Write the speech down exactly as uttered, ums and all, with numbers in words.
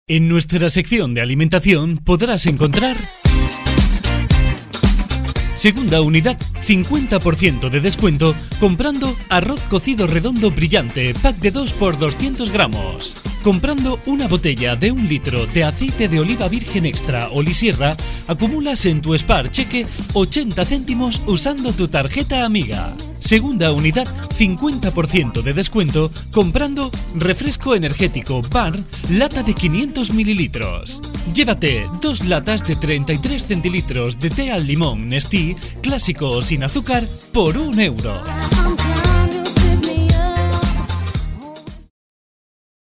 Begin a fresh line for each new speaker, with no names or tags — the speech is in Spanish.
En nuestra sección de alimentación podrás encontrar segunda unidad, cincuenta por ciento de descuento comprando arroz cocido redondo brillante, pack de dos por doscientos gramos. Comprando una botella de un litro de aceite de oliva virgen extra o lisierra, acumulas en tu Spar Cheque ochenta céntimos usando tu tarjeta amiga. Segunda unidad, cincuenta por ciento de descuento comprando refresco energético Bar, lata de quinientos mililitros. Llévate dos latas de treinta y tres centilitros de té al limón Nestí, clásico o sin azúcar, por un euro.